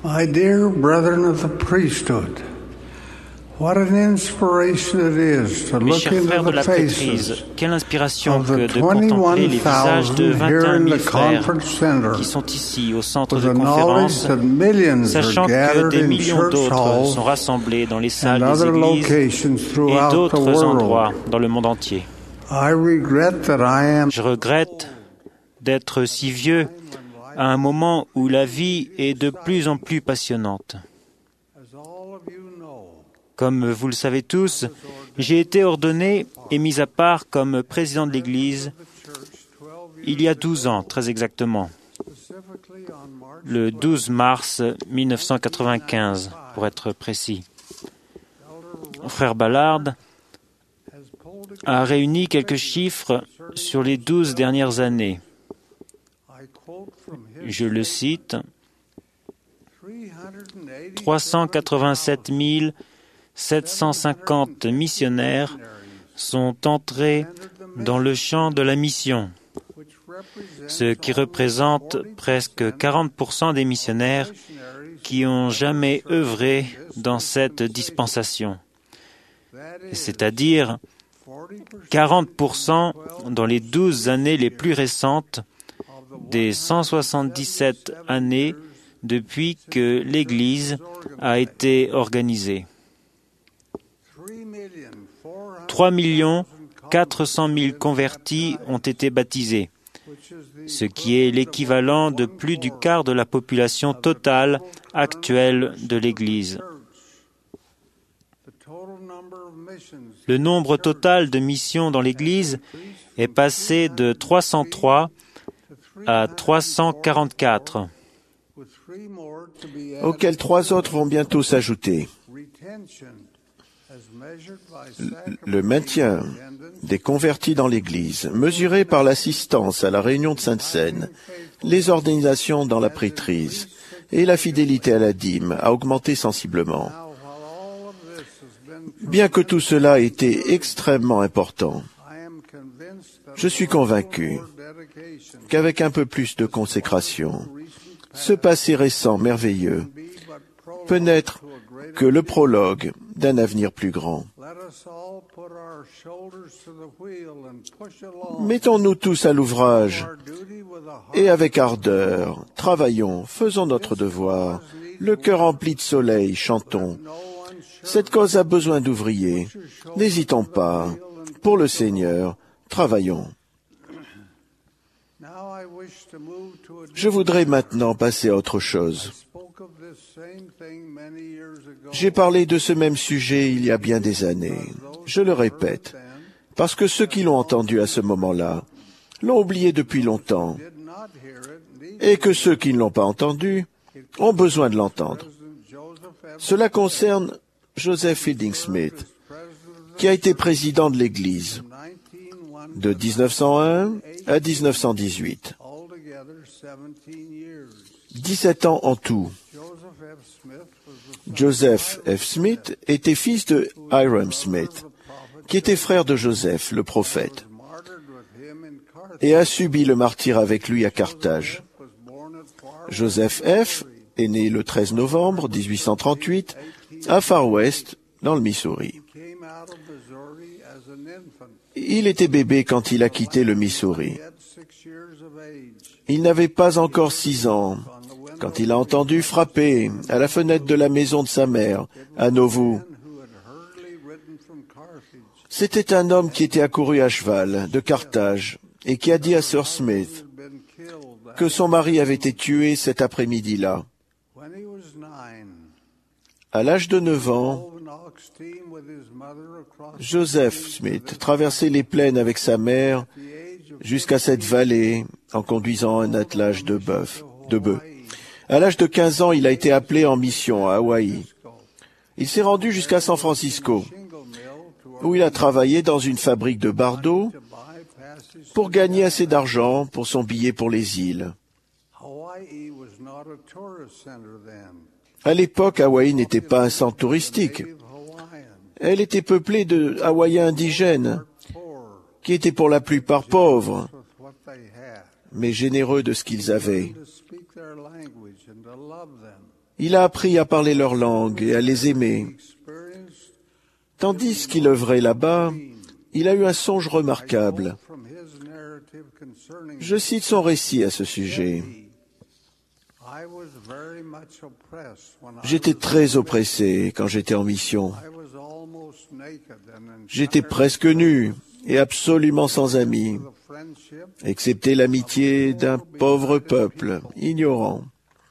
My dear brethren of the priesthood, what an inspiration it is to Mes look chers into frères de the la prêtrise, faces quelle inspiration of que the de contempler les visages de 21,000 here 21 in 000 the frères conference center, qui sont ici au centre with de the knowledge conférence, that millions sachant are que gathered des in millions church d'autres halls sont rassemblés dans les salles and des other églises locations et throughout the d'autres endroits world. dans le monde entier. I regret that I am Je regrette d'être si vieux à un moment où la vie est de plus en plus passionnante. as all of you know, Comme vous le savez tous, j'ai été ordonné et mis à part comme président de l'Église il y a 12 ans, très exactement, specifically on March le 12 mars 1995, pour être précis. Frère Ballard has pulled a réuni quelques chiffres sur les 12 dernières années. I quote from his Je le cite, 387 387 750 missionnaires sont entrés dans le champ de la mission, which represents ce qui représente presque 40% des missionnaires qui ont jamais œuvré dans cette dispensation, c'est-à-dire 40% dans les 12 années les plus récentes des 177 années depuis que l'Église a été organisée. 3 400 000 convertis ont été baptisés, ce qui est l'équivalent de plus du quart de la population totale actuelle de l'Église. Le nombre total de missions dans l'Église est passé de 303 à 344, auxquels 3 autres vont bientôt s'ajouter. Le maintien des convertis dans l'Église, mesuré par l'assistance à la réunion de Sainte-Seine, les ordinations dans la prêtrise et la fidélité à la dîme a augmenté sensiblement. Bien que tout cela ait été extrêmement important, je suis convaincu qu'avec un peu plus de consécration, ce passé récent merveilleux peut n'être que le prologue d'un avenir plus grand. Mettons-nous tous à l'ouvrage et avec ardeur, travaillons, faisons notre devoir, le cœur rempli de soleil, chantons. Cette cause a besoin d'ouvriers. N'hésitons pas. Pour le Seigneur, travaillons. Je voudrais maintenant passer à autre chose. J'ai parlé de ce même sujet il y a bien des années. Je le répète, parce que ceux qui l'ont entendu à ce moment-là l'ont oublié depuis longtemps, et que ceux qui ne l'ont pas entendu ont besoin de l'entendre. Cela concerne Joseph Fielding Smith, qui a été président de l'Église de 1901 à 1918. 17 ans en tout. Joseph F. Smith était fils de Hyrum Smith, qui était frère de Joseph, le prophète, et a subi le martyre avec lui à Carthage. Joseph F. est né le 13 novembre 1838 à Far West, dans le Missouri. Il était bébé quand il a quitté le Missouri. Il n'avait pas encore 6 ans quand il a entendu frapper à la fenêtre de la maison de sa mère, à Nauvoo. C'était un homme qui était accouru à cheval de Carthage et qui a dit à Sir Smith que son mari avait été tué cet après-midi-là. À l'âge de 9 ans, Joseph Smith traversait les plaines avec sa mère jusqu'à cette vallée en conduisant un attelage de bœufs. À l'âge de 15 ans, il a été appelé en mission à Hawaï. Il s'est rendu jusqu'à San Francisco, où il a travaillé dans une fabrique de bardeaux pour gagner assez d'argent pour son billet pour les îles. À l'époque, Hawaï n'était pas un centre touristique. Elle était peuplée de Hawaïens indigènes, qui étaient pour la plupart pauvres, mais généreux de ce qu'ils avaient. Il a appris à parler leur langue et à les aimer. Tandis qu'il œuvrait là-bas, il a eu un songe remarquable. Je cite son récit à ce sujet. J'étais très oppressé quand j'étais en mission. J'étais presque nu et absolument sans amis, excepté l'amitié d'un pauvre peuple ignorant.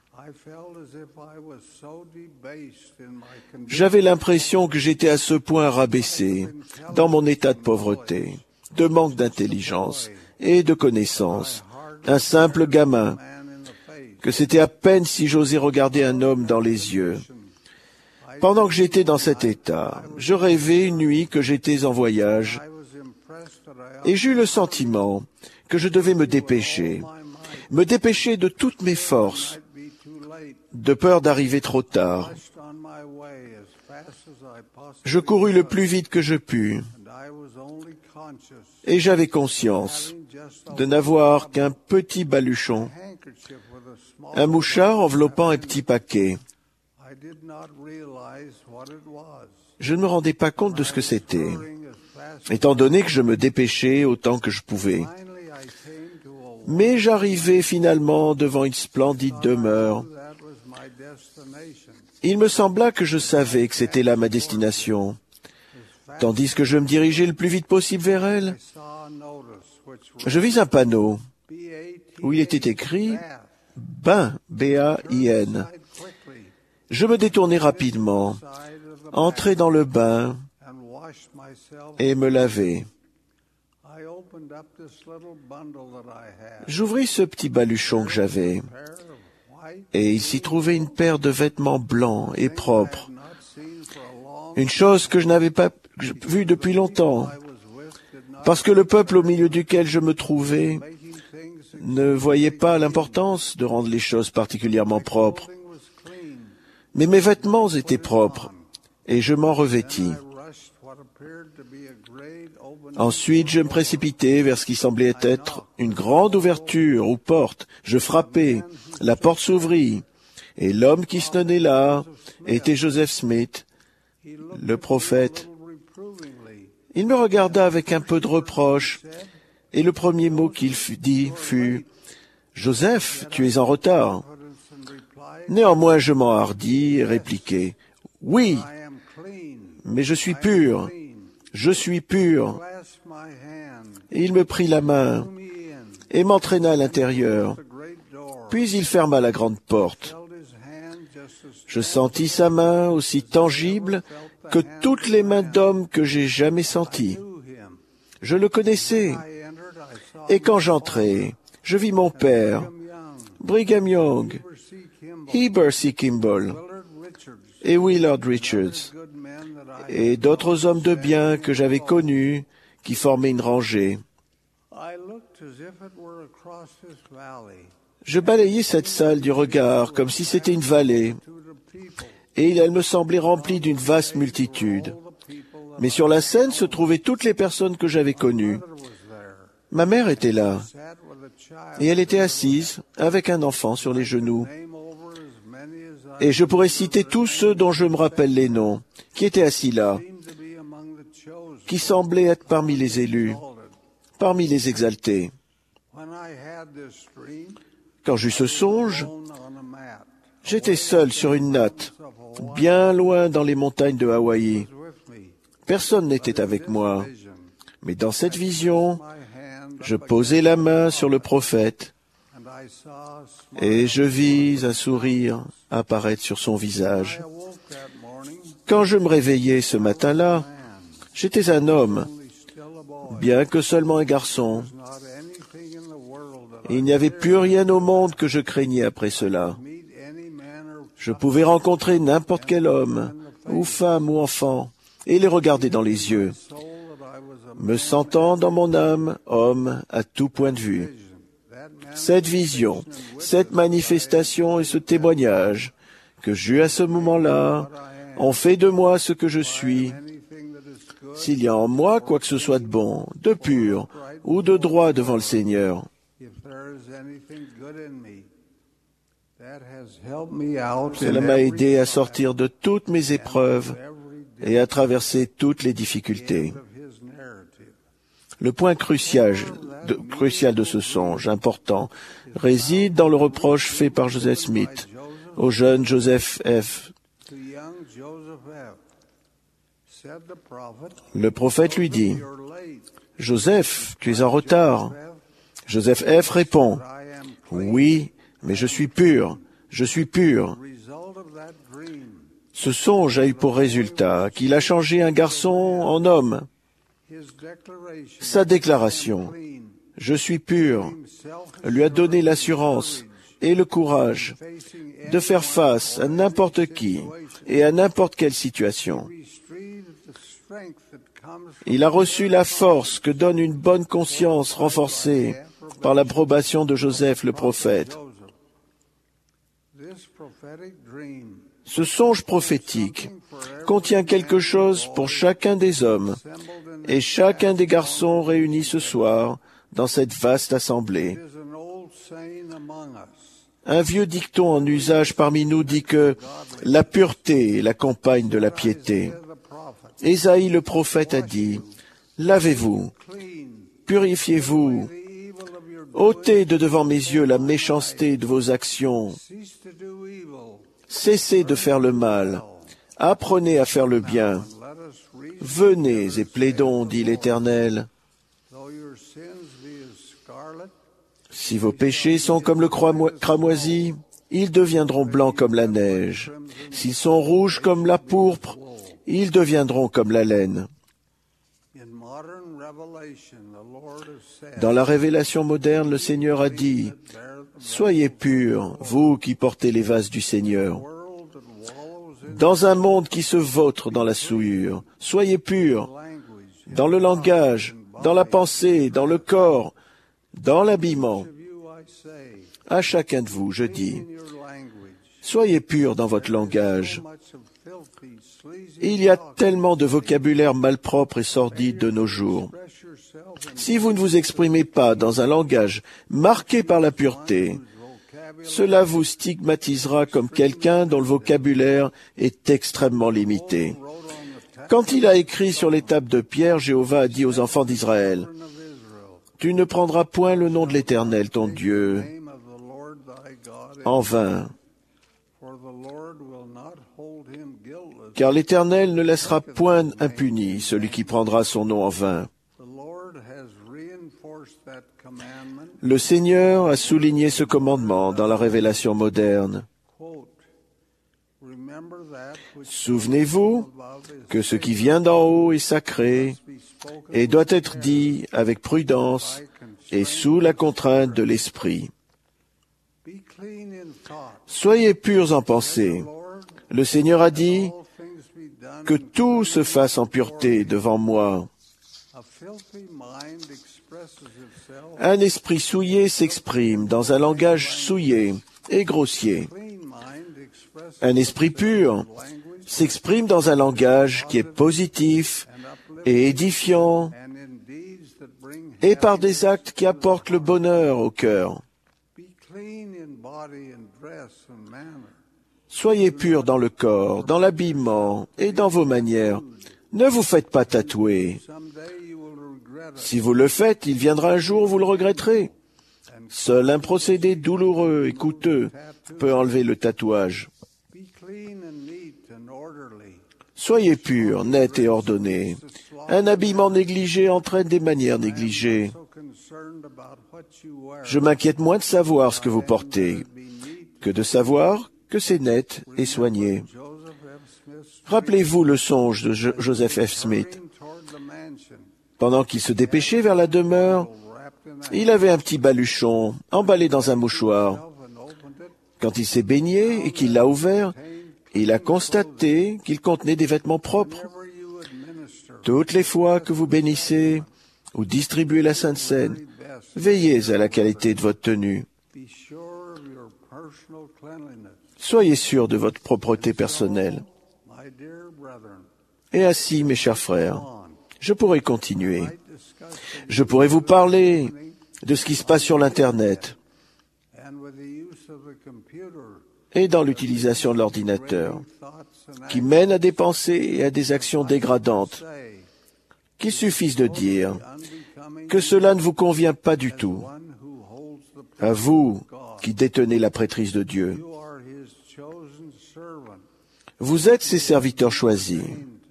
J'avais l'impression que j'étais à ce point rabaissé dans mon état de pauvreté, de manque d'intelligence et de connaissance, un simple gamin, que c'était à peine si j'osais regarder un homme dans les yeux. Pendant que j'étais dans cet état, je rêvais une nuit que j'étais en voyage et j'eus le sentiment que je devais me dépêcher de toutes mes forces, de peur d'arriver trop tard. Je courus le plus vite que je pus et j'avais conscience de n'avoir qu'un petit baluchon, un mouchard enveloppant un petit paquet. Je ne me rendais pas compte de ce que c'était, étant donné que je me dépêchais autant que je pouvais. Mais j'arrivai finalement devant une splendide demeure. Il me sembla que je savais que c'était là ma destination. Tandis que je me dirigeais le plus vite possible vers elle, je vis un panneau où il était écrit « Bain », B-A-I-N. Je me détournai rapidement, entrai dans le bain et me laver. J'ouvris ce petit baluchon que j'avais, et il s'y trouvait une paire de vêtements blancs et propres, une chose que je n'avais pas vue depuis longtemps, parce que le peuple au milieu duquel je me trouvais ne voyait pas l'importance de rendre les choses particulièrement propres. Mais mes vêtements étaient propres, et je m'en revêtis. Ensuite, je me précipitai vers ce qui semblait être une grande ouverture ou porte. Je frappai, la porte s'ouvrit, et l'homme qui se tenait là était Joseph Smith, le prophète. Il me regarda avec un peu de reproche, et le premier mot qu'il dit fut « Joseph, tu es en retard ». Néanmoins, je m'enhardis et répliquai « Oui, mais je suis pur, je suis pur ». Et il me prit la main et m'entraîna à l'intérieur. Puis il ferma la grande porte. Je sentis sa main aussi tangible que toutes les mains d'hommes que j'ai jamais senties. Je le connaissais. Et quand j'entrai, je vis mon père, Brigham Young, Heber C. Kimball et Willard Richards, et d'autres hommes de bien que j'avais connus qui formaient une rangée. Je balayai cette salle du regard comme si c'était une vallée, et elle me semblait remplie d'une vaste multitude. Mais sur la scène se trouvaient toutes les personnes que j'avais connues. Ma mère était là, et elle était assise avec un enfant sur les genoux. Et je pourrais citer tous ceux dont je me rappelle les noms, qui étaient assis là, qui semblaient être parmi les élus, parmi les exaltés. Quand j'eus ce songe, j'étais seul sur une natte, bien loin dans les montagnes de Hawaï. Personne n'était avec moi, mais dans cette vision, je posai la main sur le prophète et je vis un sourire apparaître sur son visage. Quand je me réveillai ce matin-là, j'étais un homme, bien que seulement un garçon. Il n'y avait plus rien au monde que je craignais après cela. Je pouvais rencontrer n'importe quel homme, ou femme ou enfant, et les regarder dans les yeux, me sentant dans mon âme homme à tout point de vue. Cette vision, cette manifestation et ce témoignage que j'eus à ce moment-là ont fait de moi ce que je suis. S'il y a en moi quoi que ce soit de bon, de pur ou de droit devant le Seigneur, Cela m'a aidé à sortir de toutes mes épreuves et à traverser toutes les difficultés. Le point crucial de ce songe important réside dans le reproche fait par Joseph Smith au jeune Joseph F. Le prophète lui dit, « Joseph, tu es en retard. » Joseph F. répond, « Oui, mais je suis pur, je suis pur. » Ce songe a eu pour résultat qu'il a changé un garçon en homme. Sa déclaration, « Je suis pur », lui a donné l'assurance et le courage de faire face à n'importe qui et à n'importe quelle situation. Il a reçu la force que donne une bonne conscience renforcée par l'approbation de Joseph le prophète. Ce songe prophétique contient quelque chose pour chacun des hommes et chacun des garçons réunis ce soir dans cette vaste assemblée. Un vieux dicton en usage parmi nous dit que la pureté est la compagne de la piété. Ésaïe le prophète a dit, « Lavez-vous, purifiez-vous, ôtez de devant mes yeux la méchanceté de vos actions, cessez de faire le mal, apprenez à faire le bien. Venez et plaidons, dit l'Éternel. Si vos péchés sont comme le cramoisi, ils deviendront blancs comme la neige. S'ils sont rouges comme la pourpre, ils deviendront comme la laine. » Dans la révélation moderne, le Seigneur a dit, « Soyez purs, vous qui portez les vases du Seigneur. » Dans un monde qui se vautre dans la souillure, soyez purs, dans le langage, dans la pensée, dans le corps, dans l'habillement. À chacun de vous, je dis, soyez purs dans votre langage. Il y a tellement de vocabulaire malpropre et sordide de nos jours. Si vous ne vous exprimez pas dans un langage marqué par la pureté, cela vous stigmatisera comme quelqu'un dont le vocabulaire est extrêmement limité. Quand il a écrit sur les tables de pierre, Jéhovah a dit aux enfants d'Israël, « Tu ne prendras point le nom de l'Éternel, ton Dieu, en vain, car l'Éternel ne laissera point impuni celui qui prendra son nom en vain. » Le Seigneur a souligné ce commandement dans la révélation moderne. Souvenez-vous que ce qui vient d'en haut est sacré et doit être dit avec prudence et sous la contrainte de l'Esprit. Soyez purs en pensée. Le Seigneur a dit que tout se fasse en pureté devant moi. Un esprit souillé s'exprime dans un langage souillé et grossier. Un esprit pur s'exprime dans un langage qui est positif et édifiant et par des actes qui apportent le bonheur au cœur. Soyez purs dans le corps, dans l'habillement et dans vos manières. Ne vous faites pas tatouer. Si vous le faites, il viendra un jour où vous le regretterez. Seul un procédé douloureux et coûteux peut enlever le tatouage. Soyez purs, nets et ordonnés. Un habillement négligé entraîne des manières négligées. Je m'inquiète moins de savoir ce que vous portez que de savoir que c'est net et soigné. Rappelez-vous le songe de Joseph F. Smith. Pendant qu'il se dépêchait vers la demeure, il avait un petit baluchon emballé dans un mouchoir. Quand il s'est baigné et qu'il l'a ouvert, il a constaté qu'il contenait des vêtements propres. Toutes les fois que vous bénissez ou distribuez la Sainte Seine, veillez à la qualité de votre tenue. Soyez sûrs de votre propreté personnelle. Et ainsi, mes chers frères, je pourrais continuer. Je pourrais vous parler de ce qui se passe sur l'Internet et dans l'utilisation de l'ordinateur, qui mènent à des pensées et à des actions dégradantes, qu'il suffise de dire que cela ne vous convient pas du tout. À vous qui détenez la prêtrise de Dieu, vous êtes ses serviteurs choisis.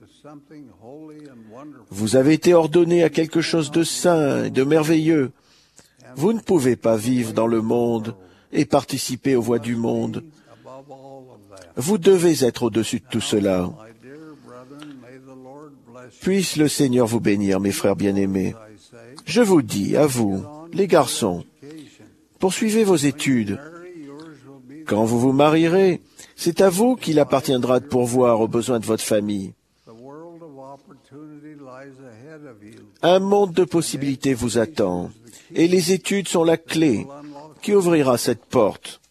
Vous avez été ordonnés à quelque chose de saint et de merveilleux. Vous ne pouvez pas vivre dans le monde et participer aux voies du monde. Vous devez être au-dessus de tout cela. Puisse le Seigneur vous bénir, mes frères bien-aimés. Je vous dis, à vous, les garçons, poursuivez vos études. Quand vous vous marierez, c'est à vous qu'il appartiendra de pourvoir aux besoins de votre famille. Un monde de possibilités vous attend, et les études sont la clé qui ouvrira cette porte.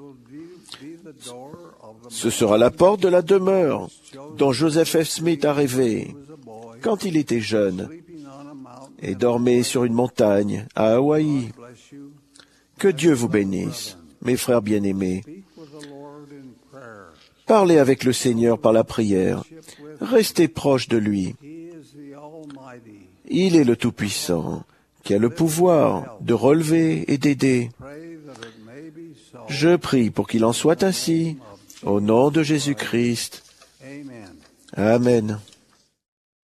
Ce sera la porte de la demeure dont Joseph F. Smith a rêvé quand il était jeune et dormait sur une montagne à Hawaï. Que Dieu vous bénisse, mes frères bien-aimés. Parlez avec le Seigneur par la prière. Restez proche de lui. Il est le Tout-Puissant, qui a le pouvoir de relever et d'aider. Je prie pour qu'il en soit ainsi, au nom de Jésus-Christ. Amen.